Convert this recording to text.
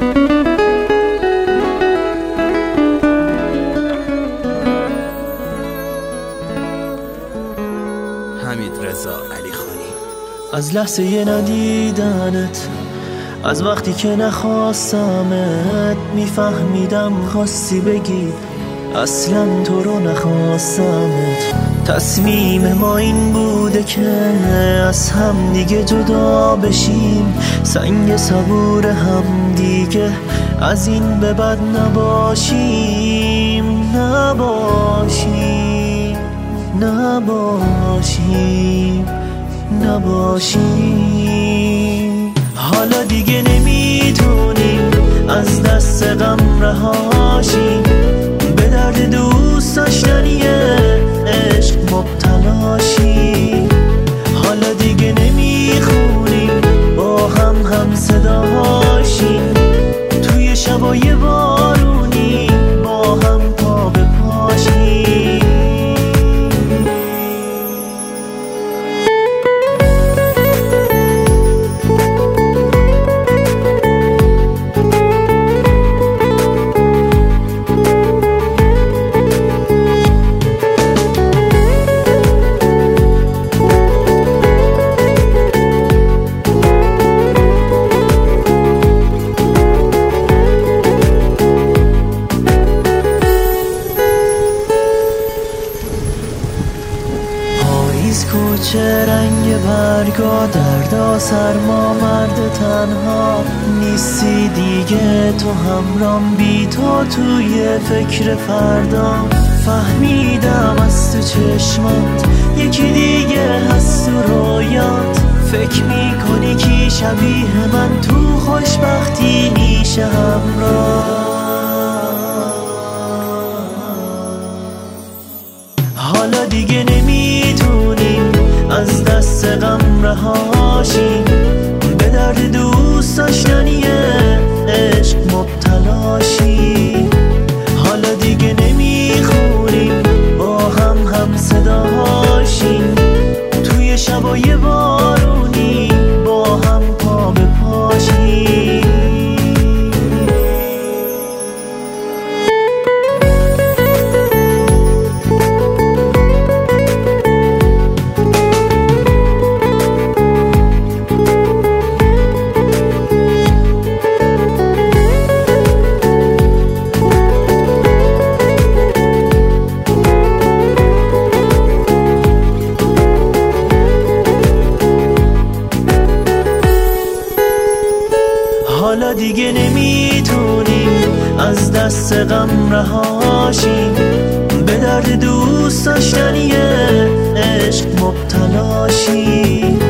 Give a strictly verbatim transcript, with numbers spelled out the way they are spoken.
حمیدرضا علیخانی. از لحظه ندیدنت، از وقتی که نخواستمت، میفهمیدم خواستی بگی اصلا تو رو نخواستمت. تصمیم ما این بوده که از هم دیگه جدا بشیم، سنگ صبور هم دیگه از این به بعد نباشیم. نباشیم نباشیم نباشیم. حالا دیگه نمیتونیم از دست غم رهاشیم، به درد دوست داشتنی عشق مبتلاشیم. حالا دیگه نمیخونیم با هم هم صداشیم، توی شبای بارونی با هم پا به پاشیم. کوچه رنگ برگا، دردا سرما، مرد تنها نیستی دیگه. تو همرام، بی تو توی فکر فردا. فهمیدم از تو چشمات یکی دیگه هست تو رویات. فکر میکنی کی شبیه من تو خوشبختی میشه همراه. حالا دیگه نمیتونیم از دست غم رهاشیم، به درد دوست داشتنی عشق مبتلاشیم. حالا دیگه نمیخونیم با هم هم صداشیم، توی شبای بارونی با هم پا به پاشیم. حالا دیگه نمیتونیم از دست غم رهاشیم، به درد دوست داشتنی عشق مبتلاشیم.